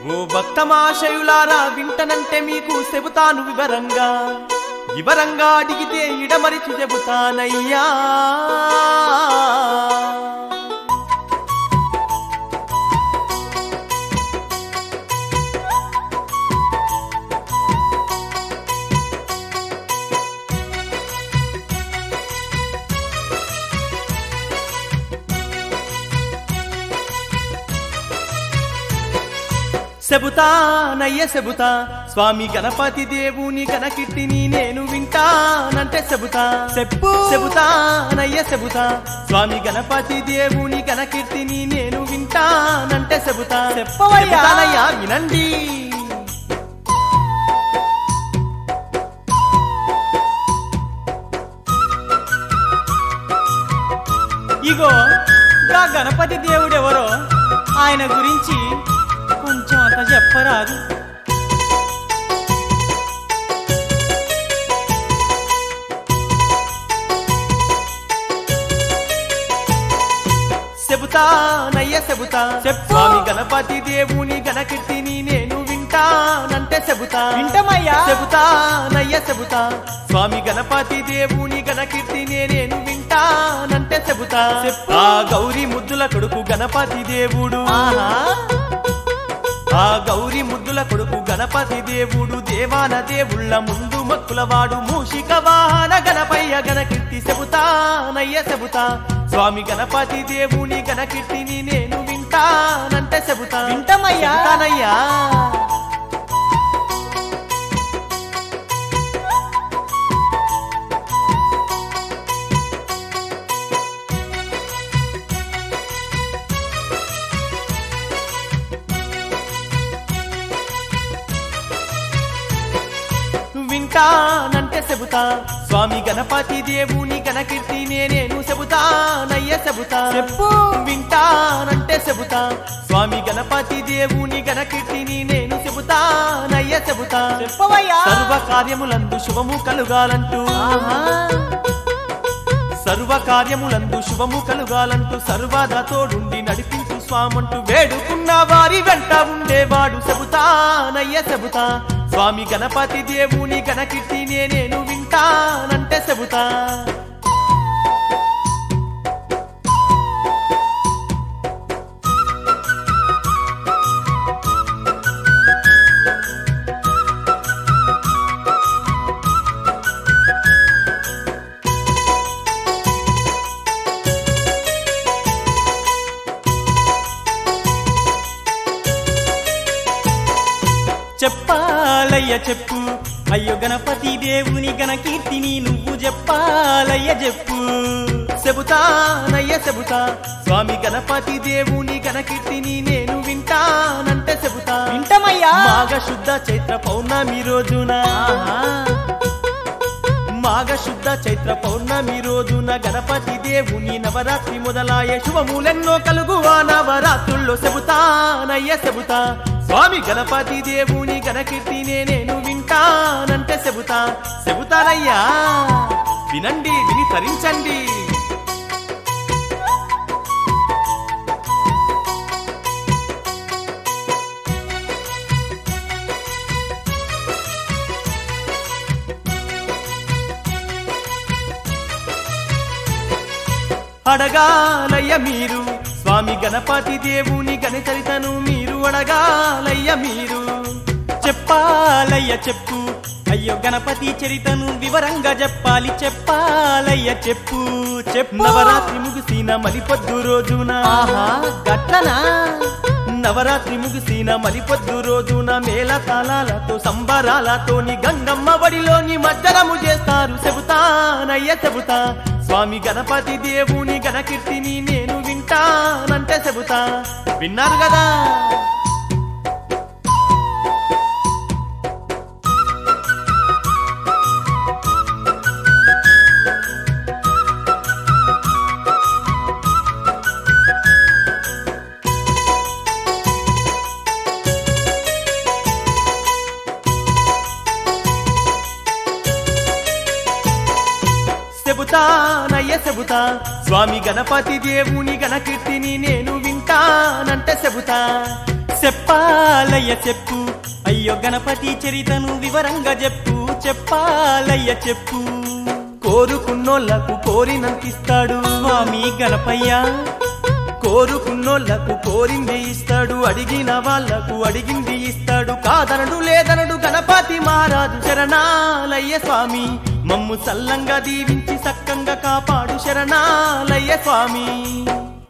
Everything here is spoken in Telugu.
ఓ భక్తమాశయులారా వింటనంటే మీకు చెబుతాను వివరంగా అడిగితే ఇడమరిచి చెబుతానయ్యా. చెబుతా స్వామి గణపతి దేవుని కనకిట్టిని నేను వింటానంటే చెబుతా స్వామి గణపతి దేవుని కనకిట్టిని నేను వింటానంటే చెబుతానయ్యా వినండి. ఇగో గా గణపతి దేవుడెవరో ఆయన గురించి కొంచెం అంత చెప్పరాదు. చెబుతా స్వామి గణపతి దేవుని గణకీర్తిని నేను వింటానంటే వింటమయ్యా. చెబుతా స్వామి గణపతి దేవుని గణకీర్తిని నేను వింటానంటే ఆ గౌరీ ముద్దుల కొడుకు గణపతి దేవుడు, ఆ గౌరీ ముద్దుల కొడుకు గణపతి దేవుడు దేవాన దేవుళ్ళ ముందు మక్కులవాడు మూషిక వాహన గణపయ్య గణకీర్తి చెబుతా స్వామి గణపతి దేవుని గణకీర్తిని నేను వింటానంటే వింటమయ్యా. వింటానంటే స్వామి గణపతి దేవుని గణకీర్తిని నేను వింటానంటే స్వామి గణపతి దేవుని గణకీర్తిని నేను సర్వ కార్యములందు శుభము కలుగాలంటూ సర్వదా తోడుండి నడిపించు స్వామంటూ వేడుకున్న వారి వెంట ఉండేవాడు చెబుతా స్వామి గణపతి దేవుని గణకీర్తిని నేను వింటానంటే చెప్పాలయ్య చెప్పు అయ్యో గణపతి దేవుని గణకీర్తిని నువ్వు చెప్పాలయ్య చెబుతా స్వామి గణపతి దేవుని గణకీర్తిని నేను వింటానంటే వింటమయ్యా. మాఘ శుద్ధ చైత్ర పౌర్ణమి రోజున గణపతి దేవుని నవరాత్రి మొదలాయే శుభములెన్నో కలుగు ఆ నవరాత్రుల్లో చెబుతా స్వామి గణపతి దేవుని గణకీర్తిని నేను వింటానంటే చెబుతానయ్యా వినండి, విని తరించండి. అడగాలయ్య మీరు స్వామి గణపతి దేవుని గణచరితను మీరు అడగాలయ్య మీరు చెప్పాలయ్య చెప్పు అయ్యో గణపతి చరితను వివరంగా చెప్పాలయ్య చెప్పు నవరాత్రి ముగిసిన మలిపొద్దు రోజున గట్లనా నవరాత్రి ముగిసిన మలిపొద్దు రోజున మేళ తాళాలతో సంబరాలతోని గంగమ్మ వడిలోని మజ్జరము చేస్తారు చెబుతా స్వామి గణపతి దేవుని గణకీర్తిని నేను వింటానంటే విన్నారు కదా. చెబుతా స్వామి గణపతి దేవుని గణకీర్తిని నేను వింటానంటే చెప్పాలయ్య చెప్పు అయ్యో గణపతి చరితను వివరంగా చెప్పాలయ్య చెప్పు కోరుకున్నోళ్లకు కోరినంతిస్తాడు స్వామి గణపయ్య కోరుకున్నోళ్లకు కోరింది ఇస్తాడు అడిగిన వాళ్లకు అడిగింది ఇస్తాడు కాదనడు లేదనడు గణపతి మహారాజు శరణాలయ్య స్వామి మమ్ము సల్లంగా దీవించి సక్కంగా కాపాడు శరణాలయ్య స్వామి